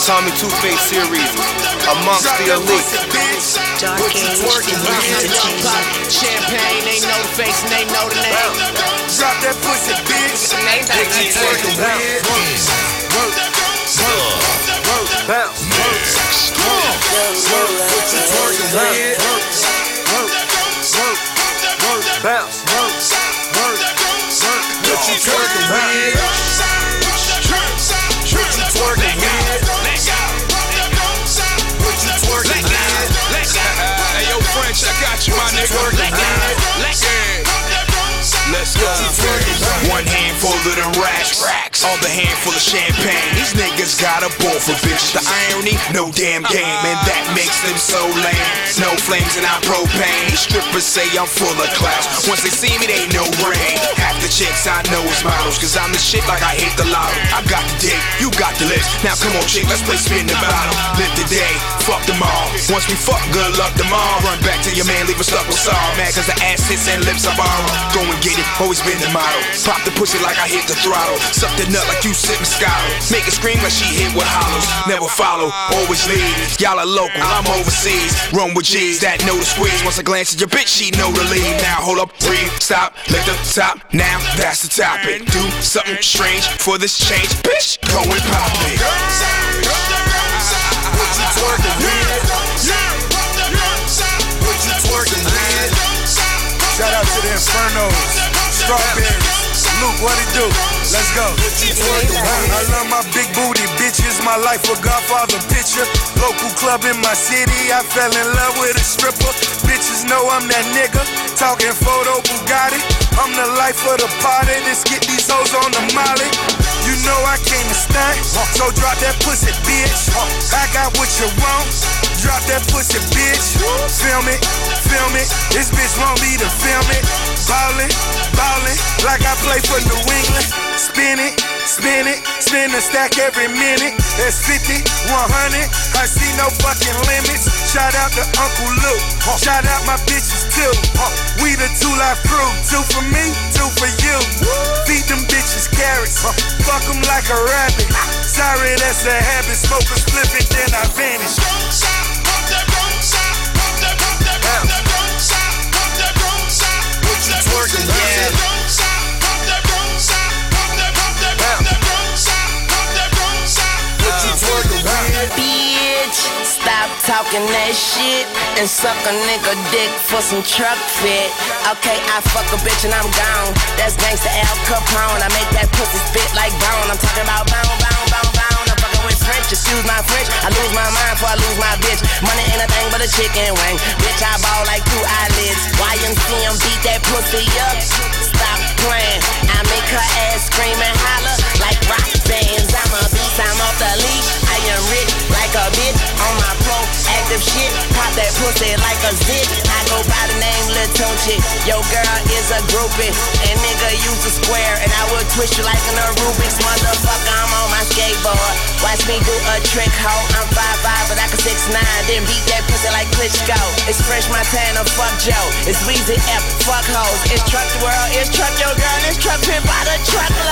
Tommy Two-Face series, amongst the elite. Dark Age Entertainment. Champagne, they know the face and they know the name. Drop that pussy, bitch. What you twerking with? Work, bounce, what you twerking with? Work, bounce, what you twerking with? What you twerking with? What you twerking with? Hey, yo, French, I got you, my nigga. Let's go. One handful of the racks, other handful of champagne. These niggas got a ball for bitches. The irony, no damn game, and that makes them so lame. No flames and I'm propane. These strippers say I'm full of class. Once they see me, they know rain. Half the chicks I know is models, cause I'm the shit like I hit the lotto. I got the dick, you got the lips. Now come on, chick, let's play spin the bottle. Live the day, fuck them all. Once we fuck, good luck them all. Run back to your man, leave us stuck with Saul. Mad cause the ass hits and lips I borrow. Go and get it, always been the motto. Pop the pussy like I hit the throttle. Suck the nut like you sippin' Scotto. Make it scream like she hit with hollows. Never follow, always lead. Y'all are local, I'm overseas. Run with G's that know the squeeze. Once I glance at your bitch, she know the lead. Now hold up, breathe, stop, lick the top. Now that's the topic. Do something strange for this change. Bitch, go and pop it. What you twerking with? What you twerking with? Shout out to the Infernos, Strawberries, Luke, what it do? Let's go. I love my big booty bitches, my life a Godfather picture. Local club in my city, I fell in love with a stripper. Bitches know I'm that nigga, talking photo Bugatti. I'm the life of the party, let's get these hoes on the molly. You know I came to stunt, so drop that pussy, bitch. I got what you want, drop that pussy, bitch. Film it, this bitch want me to film it. Ballin', like I play for New England. Spin a stack every minute. That's 50, 100, I see no fucking limits. Shout out to Uncle Luke, shout out my bitches too. We the 2 Live crew, 2 for me, 2 for you. Feed them bitches carrots, fuck them like a rabbit. Sorry, that's a habit, smoke a split it, then I vanish. What you twerking, yeah? Bitch, stop talking that shit and suck a nigga dick for some truck fit. Okay, I fuck a bitch and I'm gone. That's gangsta Al Capone. I make that pussy spit like bone. I'm talking about bone. I'm fucking with French, excuse my French. I lose my mind before I lose my bitch. Money ain't a thing but a chicken wing. Bitch, I ball like 2 eyelids. YMCM beat that pussy up. Stop playing. I make her ass scream and holler like rock bands. I'm a beast, I'm off the leash. I am rich like a bitch on my proactive shit. Pop that pussy like a zit. I go by the name Lil Tunchi. Yo girl is a groupie, and nigga use a square, and I will twist you like an Rubik's. Motherfucker, I'm on my skateboard. Watch me do a trick, ho. I'm 5'5", but I can 6'9". Then beat that pussy like Klitschko. It's Fresh Montana, fuck Joe. It's Weezy F, fuck hoes. It's truck the world, it's truck your girl. It's truck pimp by the truck.